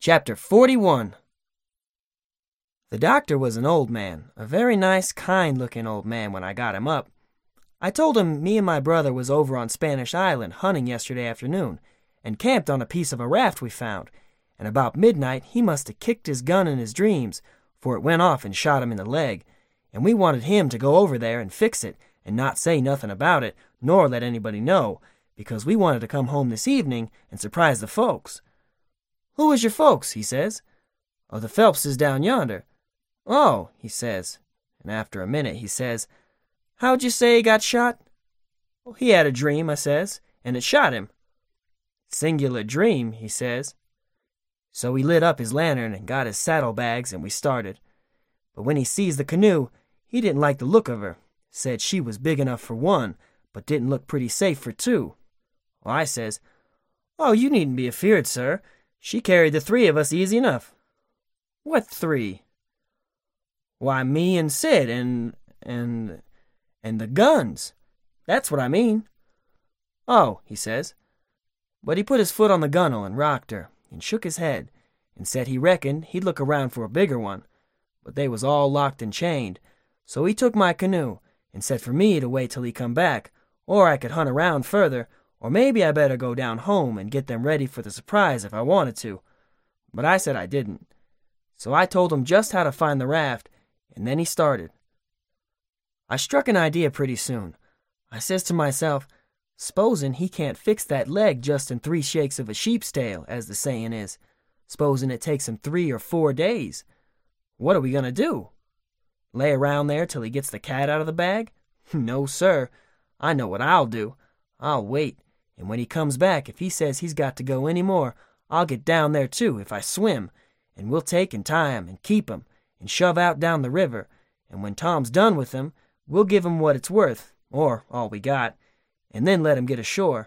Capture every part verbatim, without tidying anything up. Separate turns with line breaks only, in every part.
Chapter forty-one. The doctor was an old man, a very nice, kind-looking old man when I got him up. I told him me and my brother was over on Spanish Island hunting yesterday afternoon, and camped on a piece of a raft we found, and about midnight he must have kicked his gun in his dreams, for it went off and shot him in the leg, and we wanted him to go over there and fix it, and not say nothing about it, nor let anybody know, because we wanted to come home this evening and surprise the folks. "Who is your folks?" he says. "Oh, the Phelpses down yonder." "Oh," he says, and after a minute he says, "How'd you say he got shot?" "Well, he had a dream," I says, "and it shot him." "Singular dream," he says. So he lit up his lantern and got his saddlebags, and we started. But when he sees the canoe, he didn't like the look of her, said she was big enough for one, but didn't look pretty safe for two. Well, I says, "Oh, you needn't be afeard, sir. She carried the three of us easy enough." "What three?" "Why, me and Sid and, and, and the guns. That's what I mean." "Oh," he says. But he put his foot on the gunwale and rocked her, and shook his head, and said he reckoned he'd look around for a bigger one, but they was all locked and chained, so he took my canoe, and said for me to wait till he come back, or I could hunt around further, or maybe I better go down home and get them ready for the surprise if I wanted to. But I said I didn't. So I told him just how to find the raft, and then he started. I struck an idea pretty soon. I says to myself, "S'posen he can't fix that leg just in three shakes of a sheep's tail, as the sayin' is. S'posen it takes him three or four days. What are we going to do? Lay around there till he gets the cat out of the bag? No, sir. I know what I'll do. I'll wait, and when he comes back, if he says he's got to go any more, I'll get down there too, if I swim, and we'll take and tie him and keep him, and shove out down the river, and when Tom's done with him, we'll give him what it's worth, or all we got, and then let him get ashore."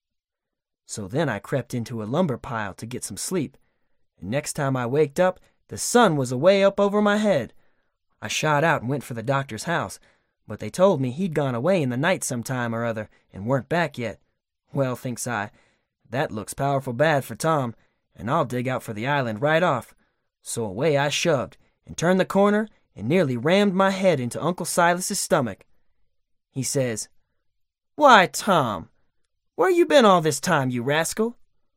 So then I crept into a lumber pile to get some sleep, and next time I waked up, the sun was away up over my head. I shot out and went for the doctor's house, but they told me he'd gone away in the night some time or other, and weren't back yet. Well, thinks I, that looks powerful bad for Tom, and I'll dig out for the island right off. So away I shoved, and turned the corner, and nearly rammed my head into Uncle Silas's stomach. He says, "Why, Tom, where you been all this time, you rascal?"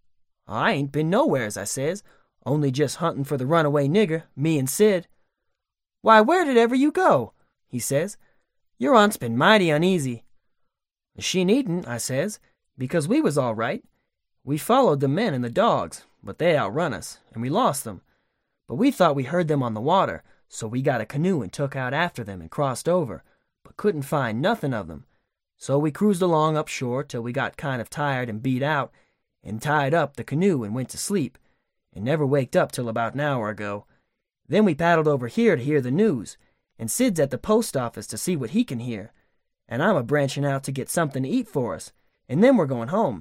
"I ain't been nowheres," I says, "only just hunting for the runaway nigger, me and Sid." "Why, where did ever you go?" he says. "Your aunt's been mighty uneasy." "She needn't," I says, "because we was all right. We followed the men and the dogs, but they outrun us, and we lost them. But we thought we heard them on the water, so we got a canoe and took out after them and crossed over, but couldn't find nothing of them. So we cruised along up shore till we got kind of tired and beat out, and tied up the canoe and went to sleep, and never waked up till about an hour ago. Then we paddled over here to hear the news, and Sid's at the post office to see what he can hear, and I'm a-branching out to get something to eat for us, and then we're going home."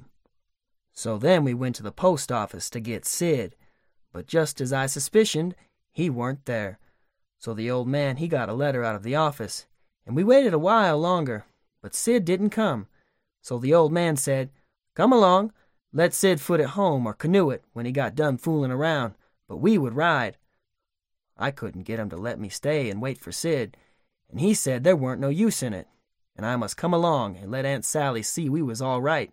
So then we went to the post office to get Sid, but just as I suspicioned, he weren't there. So the old man he got a letter out of the office, and we waited a while longer, but Sid didn't come. So the old man said, "Come along, let Sid foot it home or canoe it when he got done fooling around, but we would ride." I couldn't get him to let me stay and wait for Sid, and he said there weren't no use in it, and I must come along and let Aunt Sally see we was all right.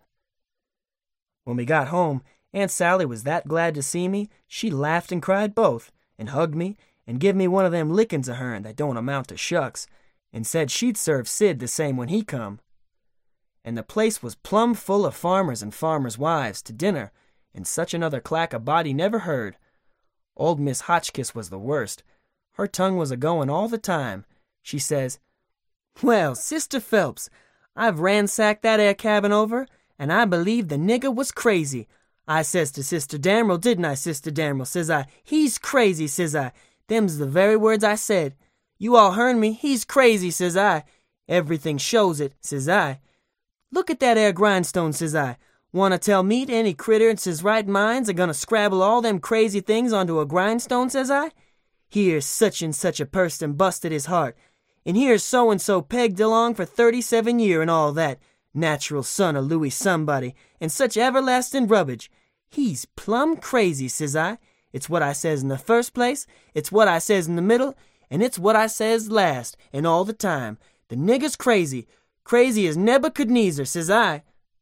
When we got home, Aunt Sally was that glad to see me, she laughed and cried both, and hugged me, and give me one of them lickings of hern that don't amount to shucks, and said she'd serve Sid the same when he come. And the place was plumb full of farmers and farmers' wives to dinner, and such another clack a body never heard. Old Miss Hotchkiss was the worst. Her tongue was a-going all the time. She says, "Well, Sister Phelps, I've ransacked that ere cabin over, and I believe the nigger was crazy. I says to Sister Damrell, didn't I, Sister Damrell, says I, he's crazy, says I. Them's the very words I said. You all hearn me, he's crazy, says I. Everything shows it, says I. Look at that ere grindstone, says I. Want to tell me any critter in his right minds are going to scrabble all them crazy things onto a grindstone, says I? Here's such and such a person busted his heart, and here's so-and-so pegged along for thirty-seven year and all that, natural son of Louis somebody, and such everlasting rubbage. He's plumb crazy, says I. It's what I says in the first place, it's what I says in the middle, and it's what I says last, and all the time. The nigger's crazy, crazy as Nebuchadnezzar, says I.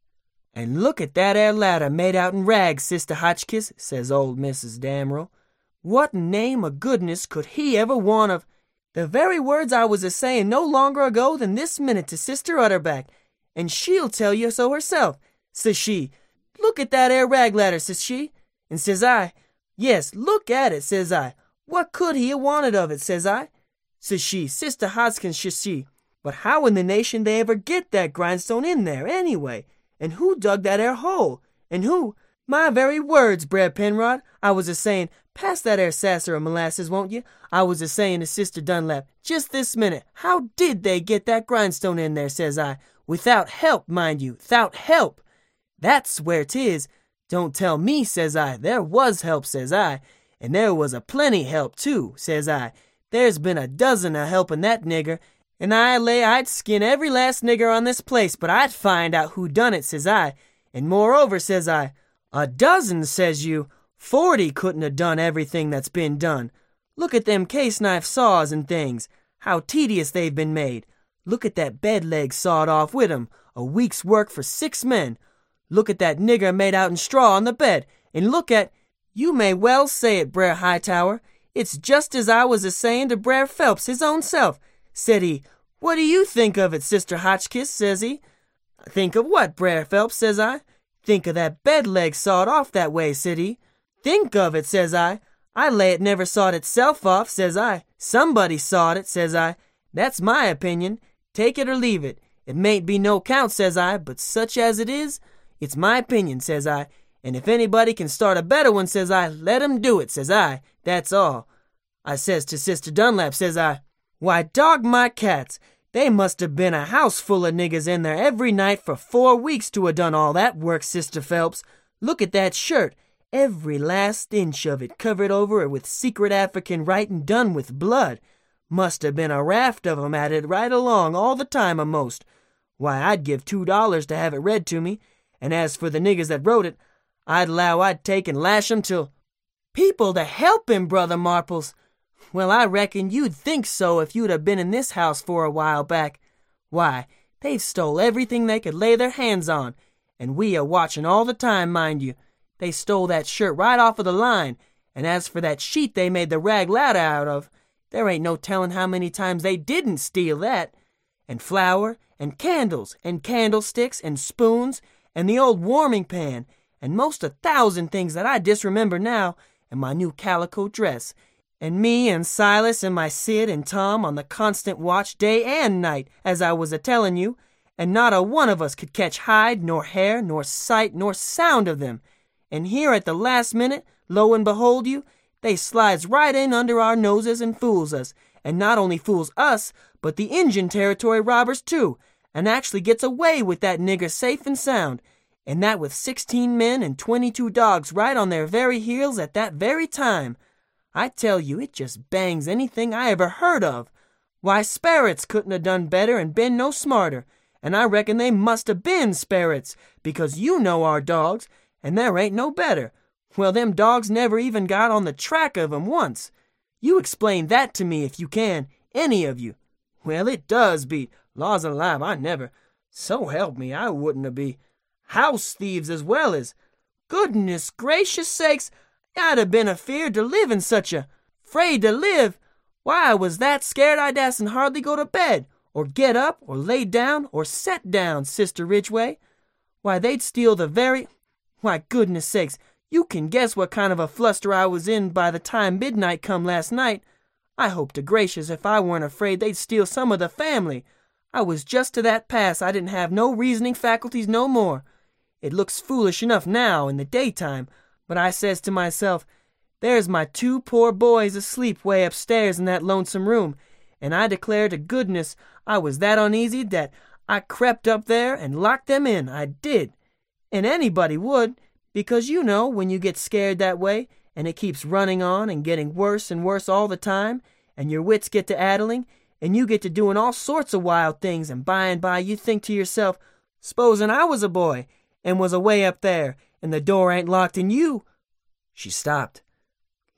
And look at that air ladder made out in rags, Sister Hotchkiss, says old Missus Damrell. What name of goodness could he ever want of? The very words I was a-saying no longer ago than this minute to Sister Utterback, and she'll tell you so herself, says she. Look at that air rag ladder, says she. And says I, yes, look at it, says I. What could he have wanted of it, says I. Says she, Sister Hotchkiss, says she. But how in the nation they ever get that grindstone in there, anyway? And who dug that air hole? And who? My very words, Brer Penrod. I was a-saying, pass that air sasser of molasses, won't you? I was a-saying to Sister Dunlap, just this minute, how did they get that grindstone in there, says I. Without help, mind you, without help. That's where 'tis. Don't tell me, says I. There was help, says I. And there was a plenty help, too, says I. There's been a dozen a helping that nigger, and I lay I'd skin every last nigger on this place, but I'd find out who done it, says I. And moreover, says I, a dozen, says you, forty couldn't have done everything that's been done. Look at them case knife saws and things, how tedious they've been made. Look at that bed leg sawed off with 'em, a week's work for six men. Look at that nigger made out in straw on the bed, and look at, you may well say it, Brer Hightower, it's just as I was a-saying to Brer Phelps his own self. Said he, what do you think of it, Sister Hotchkiss, says he. Think of what, Brer Phelps, says I. Think of that bed leg sawed off that way, said he. Think of it, says I. I lay it never sawed itself off, says I. Somebody sawed it, says I. That's my opinion. Take it or leave it. It mayn't be no count, says I, but such as it is, it's my opinion, says I. And if anybody can start a better one, says I, let 'em do it, says I. That's all. I says to Sister Dunlap, says I, why, dog my cats, they must have been a house full of niggers in there every night for four weeks to have done all that work, Sister Phelps. Look at that shirt. Every last inch of it covered over with secret African writing done with blood. Must have been a raft of 'em at it right along all the time a'most. Why, I'd give two dollars to have it read to me, and as for the niggers that wrote it, I'd allow I'd take and lash 'em till... People to help him, Brother Marples! Well, I reckon you'd think so if you'd have been in this house for a while back. Why, they've stole everything they could lay their hands on, and we are watching all the time, mind you. They stole that shirt right off of the line, and as for that sheet they made the rag ladder out of, there ain't no telling how many times they didn't steal that. And flour, and candles, and candlesticks, and spoons, and the old warming pan, and most a thousand things that I disremember now, and my new calico dress, and me and Silas and my Sid and Tom on the constant watch day and night, as I was a-telling you, and not a one of us could catch hide, nor hair, nor sight, nor sound of them. And here at the last minute, lo and behold you, they slides right in under our noses and fools us, and not only fools us, but the Injun Territory robbers too, and actually gets away with that nigger safe and sound, and that with sixteen men and twenty-two dogs right on their very heels at that very time. I tell you, it just bangs anything I ever heard of. Why, sperrits couldn't have done better and been no smarter, and I reckon they must have been sperrits, because you know our dogs, and there ain't no better. Well, them dogs never even got on the track of 'em once. You explain that to me if you can, any of you. Well, it does beat. Laws alive, I never. So help me, I wouldn't have be. House thieves as well as. Goodness gracious sakes, I'd have been afeard to live in such a... Afraid to live? Why, I was that scared I dasn't hardly go to bed, or get up, or lay down, or set down, Sister Ridgway. Why, they'd steal the very... Why, goodness sakes, you can guess what kind of a fluster I was in by the time midnight come last night. I hope to gracious if I weren't afraid they'd steal some of the family. I was just to that pass I didn't have no reasoning faculties no more. It looks foolish enough now in the daytime, but I says to myself, there's my two poor boys asleep way upstairs in that lonesome room, and I declare to goodness I was that uneasy that I crept up there and locked them in, I did. And anybody would, because you know when you get scared that way, and it keeps running on and getting worse and worse all the time, and your wits get to addling, and you get to doing all sorts of wild things, and by and by you think to yourself, s'posen I was a boy, and was away up there, and the door ain't locked and you... She stopped.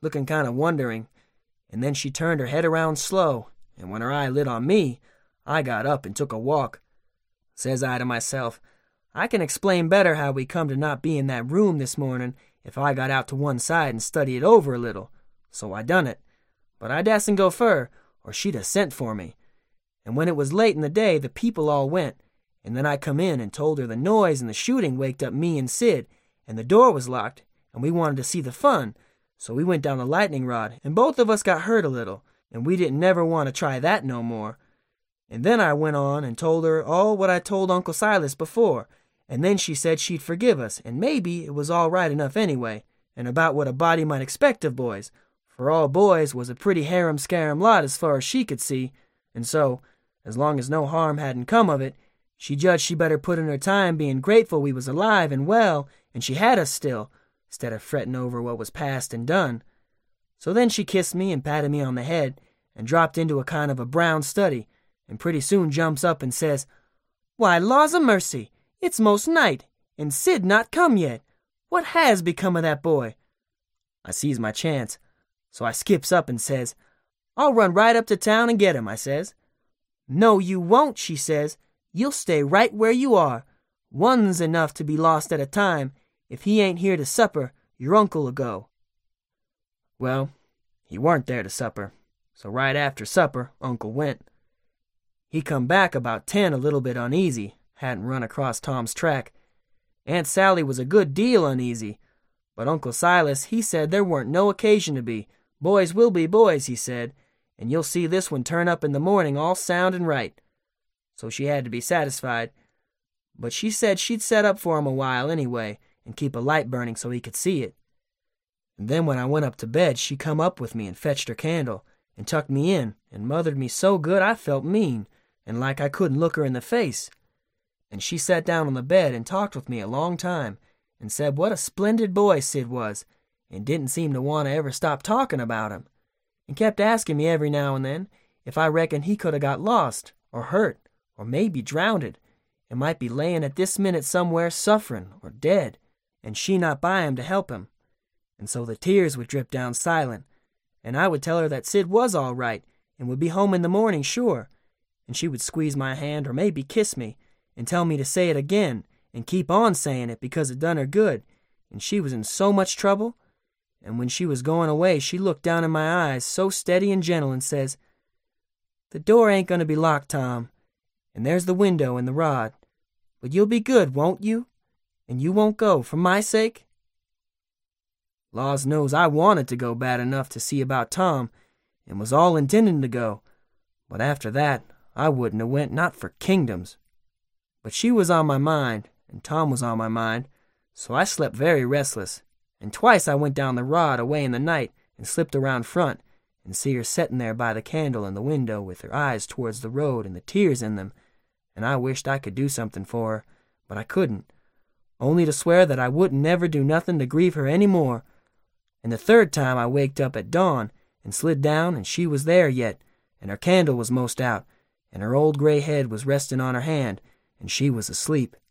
looking kind of wondering, and then she turned her head around slow, and when her eye lit on me, I got up and took a walk. Says I to myself, I can explain better how we come to not be in that room this morning if I got out to one side and study it over a little. So I done it. But I dasn't go fur, or she'd have sent for me. And when it was late in the day, the people all went, and then I come in and told her the noise and the shooting waked up me and Sid, and the door was locked, and we wanted to see the fun, so we went down the lightning rod, and both of us got hurt a little, and we didn't never want to try that no more. And then I went on and told her all what I told Uncle Silas before, and then she said she'd forgive us, and maybe it was all right enough anyway, and about what a body might expect of boys, for all boys was a pretty harum-scarum lot as far as she could see, and so, as long as no harm hadn't come of it, she judged she better put in her time being grateful we was alive and well, and she had us still, instead of fretting over what was past and done. So then she kissed me and patted me on the head, and dropped into a kind of a brown study, and pretty soon jumps up and says, Why, laws a mercy, it's most night, and Sid not come yet. What has become of that boy? I sees my chance, so I skips up and says, I'll run right up to town and get him, I says. No, you won't, she says. You'll stay right where you are. One's enough to be lost at a time. If he ain't here to supper, your uncle'll go. Well, he warn't there to supper, so right after supper, Uncle went. He come back about ten a little bit uneasy, hadn't run across Tom's track. Aunt Sally was a good deal uneasy, but Uncle Silas, he said there weren't no occasion to be. Boys will be boys, he said, and you'll see this one turn up in the morning all sound and right. So she had to be satisfied, but she said she'd set up for him a while anyway, and keep a light burning so he could see it. And then when I went up to bed, she come up with me and fetched her candle, and tucked me in, and mothered me so good I felt mean, and like I couldn't look her in the face. And she sat down on the bed and talked with me a long time, and said what a splendid boy Sid was, and didn't seem to want to ever stop talking about him, and kept asking me every now and then if I reckoned he could have got lost, or hurt, or maybe drownded, and might be laying at this minute somewhere suffering, or dead, and she not by him to help him. And so the tears would drip down silent, and I would tell her that Sid was all right, and would be home in the morning sure, and she would squeeze my hand or maybe kiss me, and tell me to say it again, and keep on saying it because it done her good, and she was in so much trouble. And when she was going away, she looked down in my eyes so steady and gentle and says, The door ain't going to be locked, Tom, and there's the window and the rod, but you'll be good, won't you? And you won't go, for my sake? Laws knows I wanted to go bad enough to see about Tom, and was all intending to go, but after that, I wouldn't have went not for kingdoms. But she was on my mind, and Tom was on my mind, so I slept very restless, and twice I went down the rod away in the night and slipped around front, and see her setting there by the candle in the window with her eyes towards the road and the tears in them, and I wished I could do something for her, but I couldn't, only to swear that I wouldn't never do nothing to grieve her any more. And the third time I waked up at dawn and slid down, and she was there yet, and her candle was most out, and her old gray head was resting on her hand, and she was asleep.